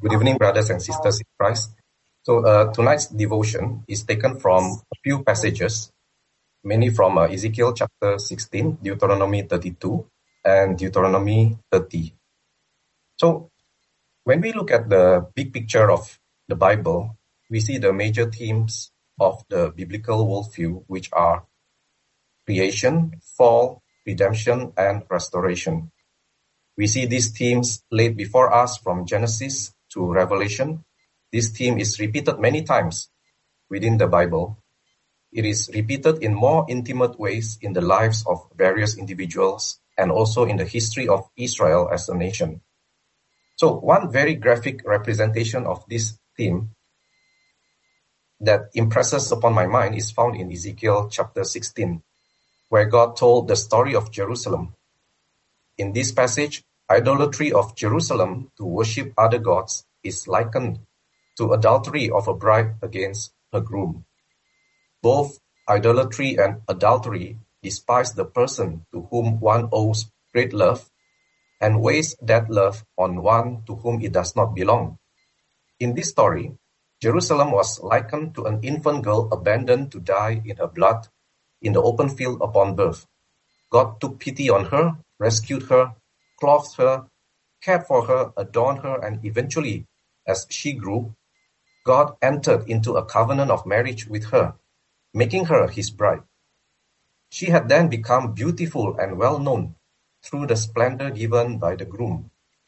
Good evening, brothers and sisters in Christ. So tonight's devotion is taken from a few passages, mainly from Ezekiel chapter 16, Deuteronomy 32, and Deuteronomy 30. So when we look at the big picture of the Bible, we see the major themes of the biblical worldview, which are creation, fall, redemption, and restoration. We see these themes laid before us from Genesis to Revelation. This theme is repeated many times within the Bible. It is repeated in more intimate ways in the lives of various individuals and also in the history of Israel as a nation. So one very graphic representation of this theme that impresses upon my mind is found in Ezekiel chapter 16, where God told the story of Jerusalem. In this passage, idolatry of Jerusalem to worship other gods is likened to adultery of a bride against her groom. Both idolatry and adultery despise the person to whom one owes great love and waste that love on one to whom it does not belong. In this story, Jerusalem was likened to an infant girl abandoned to die in her blood in the open field upon birth. God took pity on her, rescued her, clothed her, cared for her, adorned her, and eventually, as she grew, God entered into a covenant of marriage with her, making her his bride. She had then become beautiful and well known through the splendor given by the groom.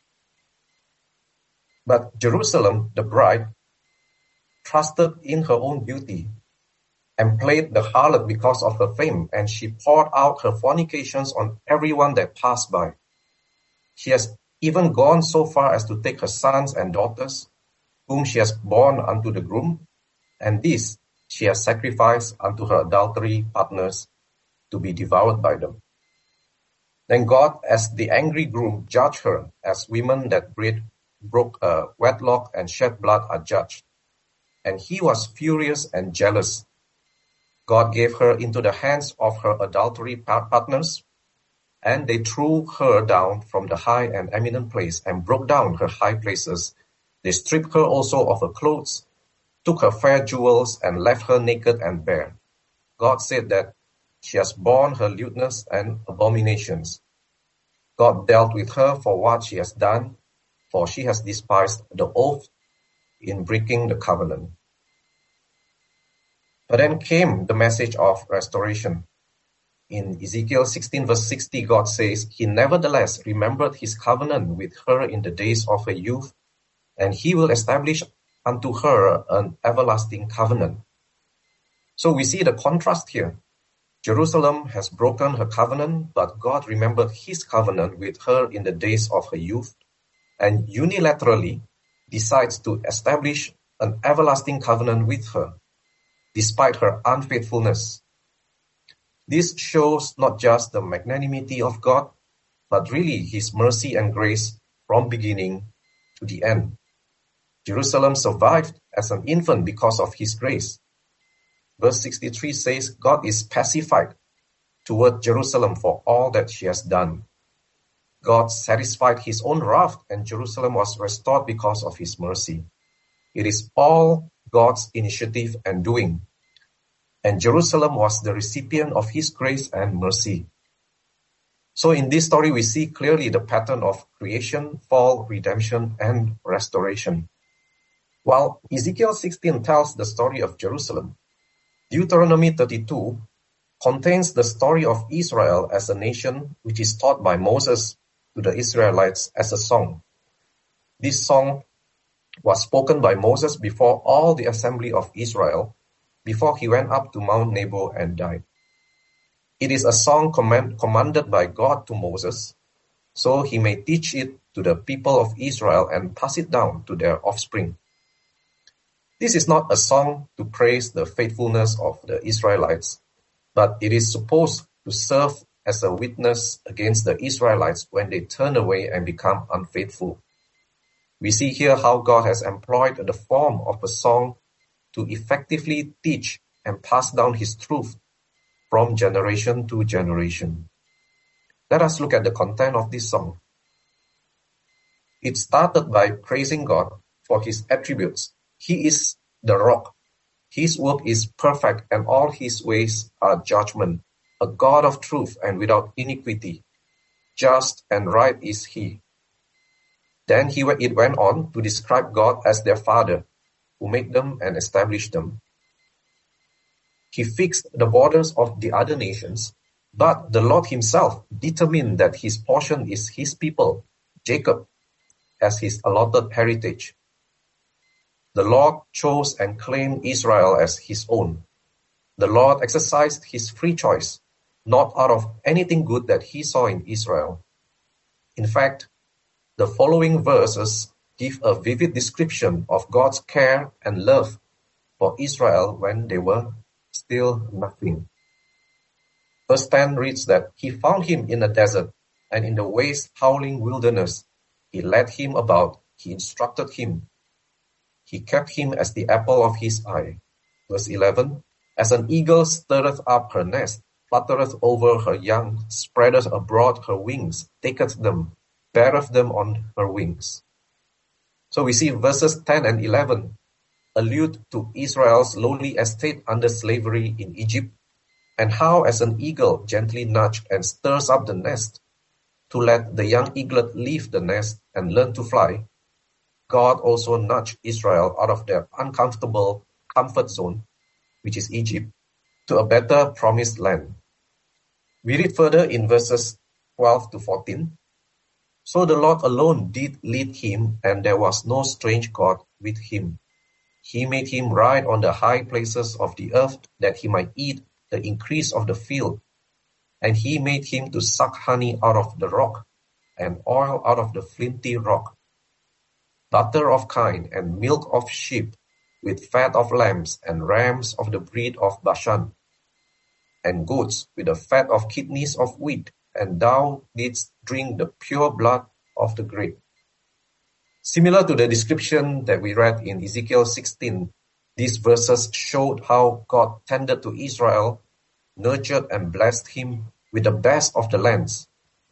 But Jerusalem, the bride, trusted in her own beauty and played the harlot because of her fame, and she poured out her fornications on everyone that passed by. She has even gone so far as to take her sons and daughters, whom she has borne unto the groom, and this she has sacrificed unto her adultery partners to be devoured by them. Then God, as the angry groom, judged her as women that broke wedlock and shed blood are judged. And he was furious and jealous. God gave her into the hands of her adultery partners, and they threw her down from the high and eminent place and broke down her high places. They stripped her also of her clothes, took her fair jewels, and left her naked and bare. God said that she has borne her lewdness and abominations. God dealt with her for what she has done, for she has despised the oath in breaking the covenant. But then came the message of restoration. In Ezekiel 16 verse 60, God says, He nevertheless remembered His covenant with her in the days of her youth, and He will establish unto her an everlasting covenant. So we see the contrast here. Jerusalem has broken her covenant, but God remembered His covenant with her in the days of her youth, and unilaterally decides to establish an everlasting covenant with her, despite her unfaithfulness. This shows not just the magnanimity of God, but really His mercy and grace from beginning to the end. Jerusalem survived as an infant because of His grace. Verse 63 says, God is pacified toward Jerusalem for all that she has done. God satisfied His own wrath, and Jerusalem was restored because of His mercy. It is all God's initiative and doing. And Jerusalem was the recipient of His grace and mercy. So in this story, we see clearly the pattern of creation, fall, redemption, and restoration. While Ezekiel 16 tells the story of Jerusalem, Deuteronomy 32 contains the story of Israel as a nation, which is taught by Moses to the Israelites as a song. This song was spoken by Moses before all the assembly of Israel, before he went up to Mount Nebo and died. It is a song commanded by God to Moses, so he may teach it to the people of Israel and pass it down to their offspring. This is not a song to praise the faithfulness of the Israelites, but it is supposed to serve as a witness against the Israelites when they turn away and become unfaithful. We see here how God has employed the form of a song to effectively teach and pass down His truth from generation to generation. Let us look at the content of this song. It started by praising God for his attributes. He is the rock. His work is perfect, and all his ways are judgment. A God of truth and without iniquity. Just and right is he. Then it went on to describe God as their Father, who made them and established them. He fixed the borders of the other nations, but the Lord himself determined that his portion is his people, Jacob, as his allotted heritage. The Lord chose and claimed Israel as his own. The Lord exercised his free choice, not out of anything good that he saw in Israel. In fact, the following verses give a vivid description of God's care and love for Israel when they were still nothing. Verse 10 reads that he found him in the desert and in the waste howling wilderness. He led him about, he instructed him. He kept him as the apple of his eye. Verse 11, as an eagle stirreth up her nest, fluttereth over her young, spreadeth abroad her wings, taketh them, beareth them on her wings. So we see verses 10 and 11 allude to Israel's lowly estate under slavery in Egypt, and how as an eagle gently nudged and stirs up the nest to let the young eaglet leave the nest and learn to fly, God also nudged Israel out of their uncomfortable comfort zone, which is Egypt, to a better promised land. We read further in verses 12 to 14. So the Lord alone did lead him, and there was no strange God with him. He made him ride on the high places of the earth, that he might eat the increase of the field. And he made him to suck honey out of the rock, and oil out of the flinty rock, butter of kine, and milk of sheep, with fat of lambs, and rams of the breed of Bashan, and goats with the fat of kidneys of wheat, and thou didst drink the pure blood of the grape. Similar to the description that we read in Ezekiel 16, these verses showed how God tended to Israel, nurtured and blessed him with the best of the lands.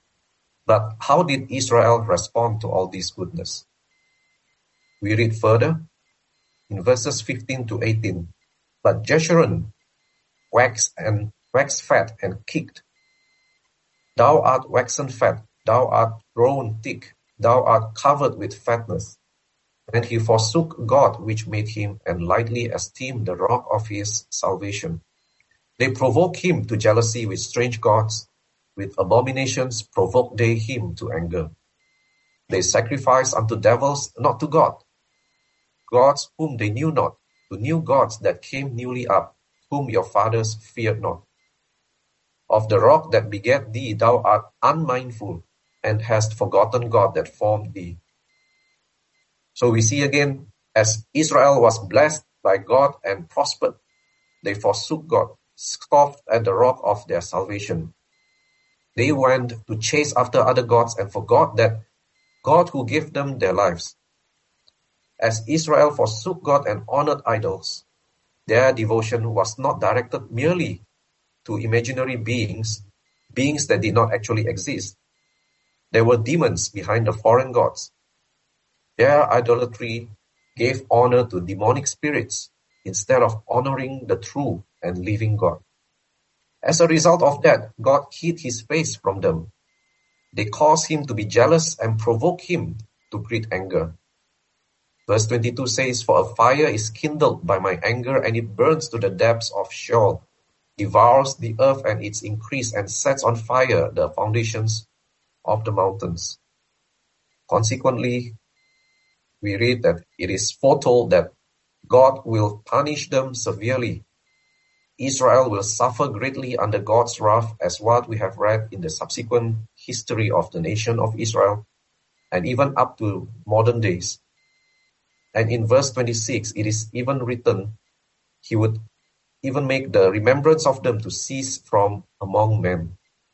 But how did Israel respond to all this goodness? We read further in verses 15 to 18. But Jeshurun waxed fat and kicked. Thou art waxen fat, thou art grown thick, thou art covered with fatness. And he forsook God which made him, and lightly esteemed the rock of his salvation. They provoke him to jealousy with strange gods, with abominations provoke they him to anger. They sacrifice unto devils, not to God, gods whom they knew not, to new gods that came newly up, whom your fathers feared not. Of the rock that begat thee thou art unmindful, and hast forgotten God that formed thee. So we see again, as Israel was blessed by God and prospered, they forsook God, scoffed at the rock of their salvation. They went to chase after other gods and forgot that God who gave them their lives. As Israel forsook God and honored idols, their devotion was not directed merely to imaginary beings that did not actually exist. There were demons behind the foreign gods. Their idolatry gave honor to demonic spirits instead of honoring the true and living God. As a result of that, God hid his face from them. They caused him to be jealous and provoke him to great anger. Verse 22 says, For a fire is kindled by my anger, and it burns to the depths of Sheol, devours the earth and its increase, and sets on fire the foundations of the mountains. Consequently, we read that it is foretold that God will punish them severely. Israel will suffer greatly under God's wrath, as what we have read in the subsequent history of the nation of Israel, and even up to modern days. And in verse 26, it is even written, he would even make the remembrance of them to cease from among men.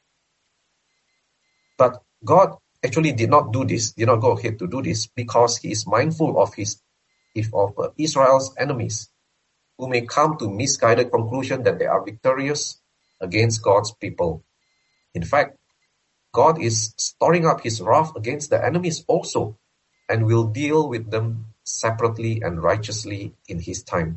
But God actually did not do this, did not go ahead to do this, because he is mindful of Israel's enemies, who may come to misguided conclusion that they are victorious against God's people. In fact, God is storing up his wrath against the enemies also, and will deal with them separately and righteously in his time.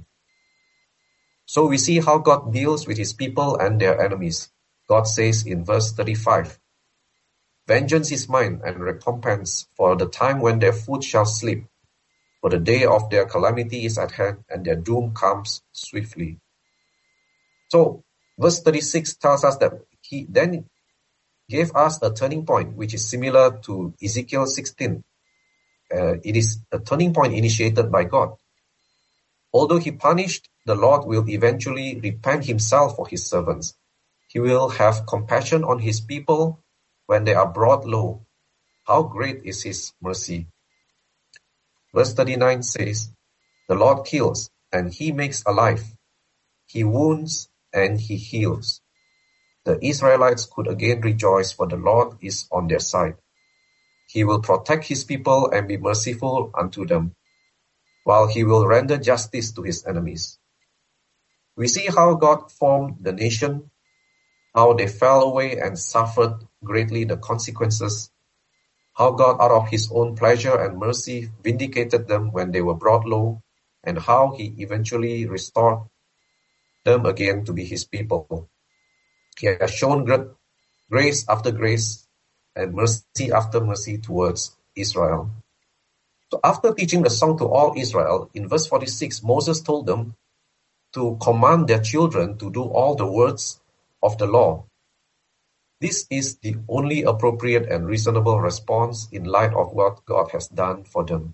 So we see how God deals with his people and their enemies. God says in verse 35, "Vengeance is mine and recompense for the time when their foot shall slip. For the day of their calamity is at hand and their doom comes swiftly." So verse 36 tells us that he then gave us a turning point, which is similar to Ezekiel 16. It is a turning point initiated by God. Although he punished, the Lord will eventually repent himself for his servants. He will have compassion on his people when they are brought low. How great is his mercy! Verse 39 says, "The Lord kills, and he makes alive. He wounds, and he heals." The Israelites could again rejoice, for the Lord is on their side. He will protect his people and be merciful unto them, while he will render justice to his enemies. We see how God formed the nation, how they fell away and suffered greatly the consequences, how God out of his own pleasure and mercy vindicated them when they were brought low, and how he eventually restored them again to be his people. He has shown grace after grace and mercy after mercy towards Israel. So after teaching the song to all Israel, in verse 46, Moses told them to command their children to do all the words of the law. This is the only appropriate and reasonable response in light of what God has done for them.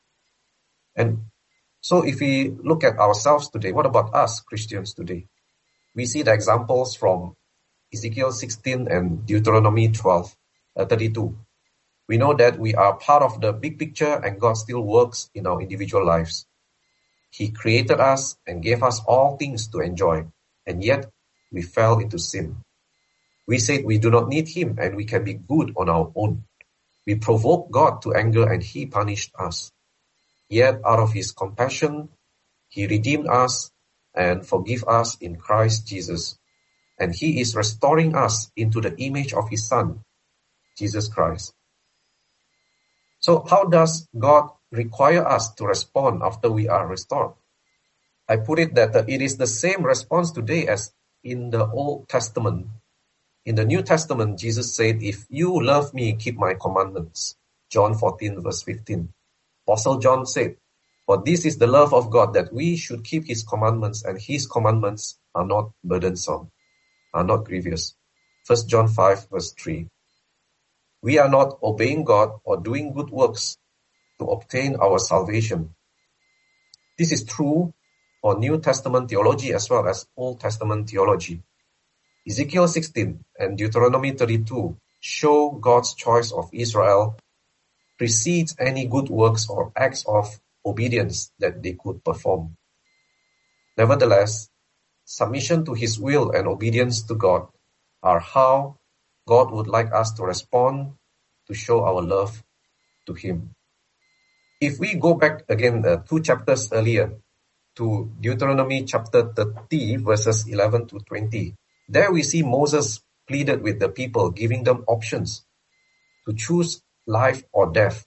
And so if we look at ourselves today, what about us Christians today? We see the examples from Ezekiel 16 and Deuteronomy 32. We know that we are part of the big picture and God still works in our individual lives. He created us and gave us all things to enjoy, and yet we fell into sin. We said we do not need him and we can be good on our own. We provoked God to anger and he punished us. Yet out of his compassion, he redeemed us and forgave us in Christ Jesus. And he is restoring us into the image of his Son, Jesus Christ. So how does God require us to respond after we are restored? I put it that it is the same response today as in the Old Testament. In the New Testament, Jesus said, "If you love me, keep my commandments." John 14 verse 15. Apostle John said, "For this is the love of God, that we should keep his commandments, and his commandments are not burdensome, are not grievous." 1 John 5 verse 3. We are not obeying God or doing good works to obtain our salvation. This is true for New Testament theology as well as Old Testament theology. Ezekiel 16 and Deuteronomy 32 show God's choice of Israel precedes any good works or acts of obedience that they could perform. Nevertheless, submission to his will and obedience to God are how God would like us to respond to show our love to him. If we go back again 2 chapters earlier to Deuteronomy chapter 30 verses 11 to 20, there we see Moses pleaded with the people, giving them options to choose life or death.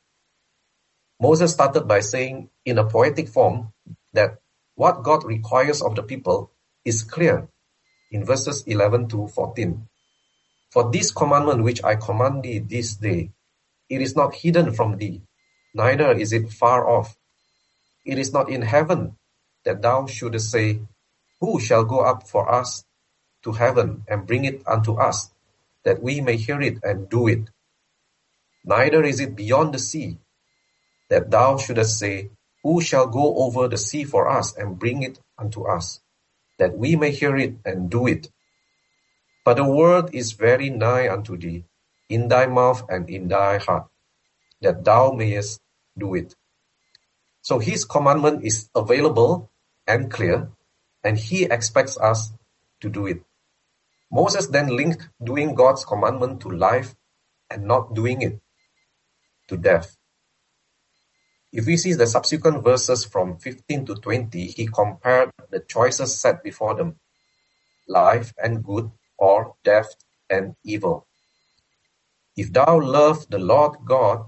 Moses started by saying in a poetic form that what God requires of the people is clear in verses 11 to 14. "For this commandment which I command thee this day, it is not hidden from thee, neither is it far off. It is not in heaven, that thou shouldest say, Who shall go up for us to heaven and bring it unto us, that we may hear it and do it? Neither is it beyond the sea, that thou shouldest say, Who shall go over the sea for us and bring it unto us, that we may hear it and do it? But the word is very nigh unto thee, in thy mouth and in thy heart, that thou mayest do it." So his commandment is available and clear, and he expects us to do it. Moses then linked doing God's commandment to life and not doing it to death. If we see the subsequent verses from 15 to 20, he compared the choices set before them, life and good, or death and evil. "If thou love the Lord God,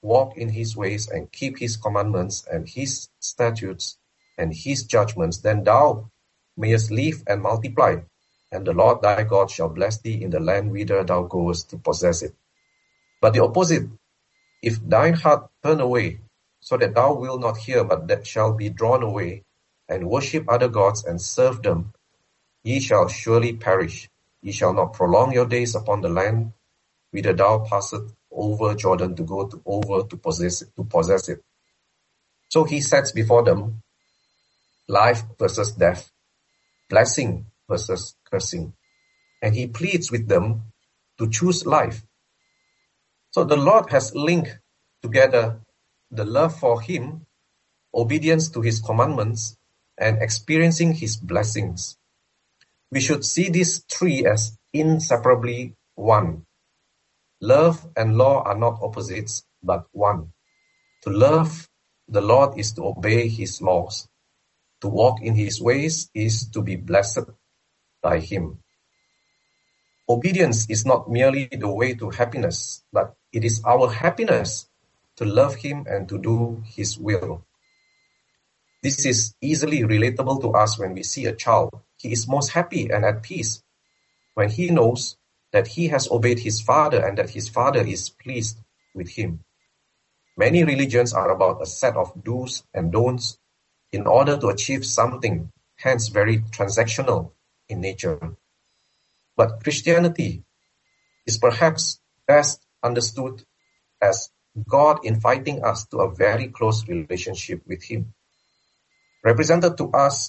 walk in his ways and keep his commandments and his statutes and his judgments, then thou mayest live and multiply, and the Lord thy God shall bless thee in the land whither thou goest to possess it. But the opposite, if thine heart turn away, so that thou wilt not hear, but that shall be drawn away, and worship other gods and serve them, ye shall surely perish. Ye shall not prolong your days upon the land whither thou passest over Jordan to go to possess it. So he sets before them life versus death, blessing versus cursing, and he pleads with them to choose life. So the Lord has linked together the love for him, obedience to his commandments, and experiencing his blessings. We should see these three as inseparably one. Love and law are not opposites, but one. To love the Lord is to obey his laws. To walk in his ways is to be blessed by him. Obedience is not merely the way to happiness, but it is our happiness to love him and to do his will. This is easily relatable to us when we see a child. He is most happy and at peace when he knows that he has obeyed his father and that his father is pleased with him. Many religions are about a set of do's and don'ts in order to achieve something, hence very transactional in nature. But Christianity is perhaps best understood as God inviting us to a very close relationship with him. Represented to us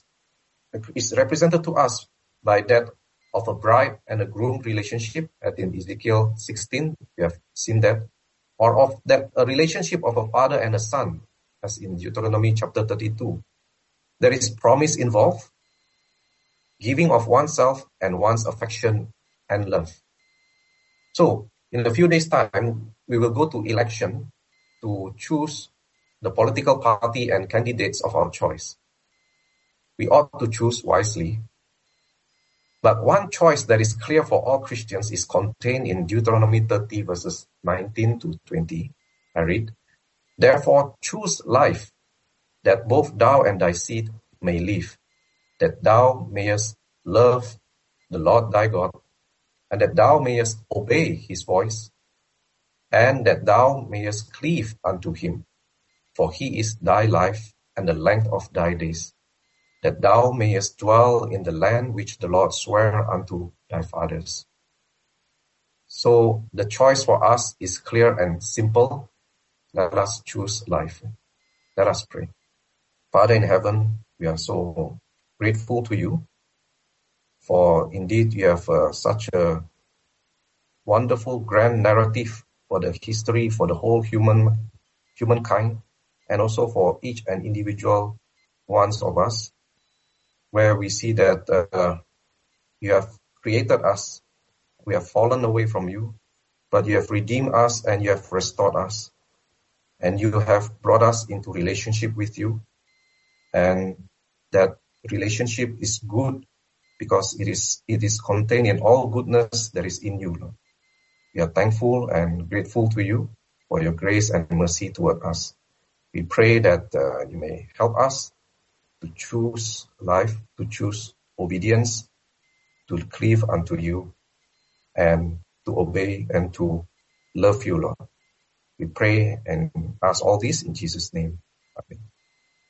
by that of a bride and a groom relationship, as in Ezekiel 16, we have seen that, or of that a relationship of a father and a son, as in Deuteronomy chapter 32. There is promise involved, giving of oneself and one's affection and love. So, in a few days' time, we will go to election to choose the political party and candidates of our choice. We ought to choose wisely. But one choice that is clear for all Christians is contained in Deuteronomy 30 verses 19 to 20. I read, "Therefore choose life, that both thou and thy seed may live, that thou mayest love the Lord thy God, and that thou mayest obey his voice, and that thou mayest cleave unto him. For he is thy life and the length of thy days, that thou mayest dwell in the land which the Lord sware unto thy fathers." So the choice for us is clear and simple. Let us choose life. Let us pray. Father in heaven, we are so grateful to you, for indeed you have such a wonderful, grand narrative for the history, for the whole humankind, and also for each and individual ones of us, where we see that you have created us, we have fallen away from you, but you have redeemed us and you have restored us, and you have brought us into relationship with you, and that relationship is good because it is contained in all goodness that is in you, Lord. We are thankful and grateful to you for your grace and mercy toward us. We pray that you may help us to choose life, to choose obedience, to cleave unto you, and to obey and to love you, Lord. We pray and ask all this in Jesus' name. Amen.